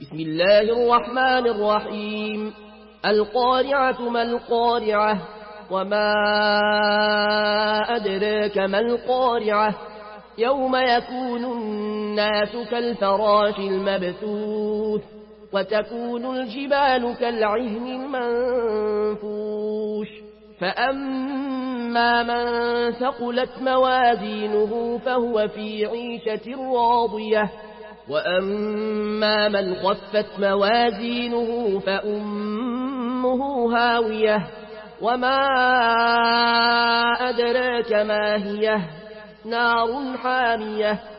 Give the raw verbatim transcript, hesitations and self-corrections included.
بسم الله الرحمن الرحيم. القارعة ما القارعة وما أدراك ما القارعة يوم يكون الناس كالفراش المبثوث وتكون الجبال كالعهن المنفوش فأما من ثقلت موازينه فهو في عيشة راضية وأما من خفت موازينه فأمه هاوية وما أدراك ما هي نار حامية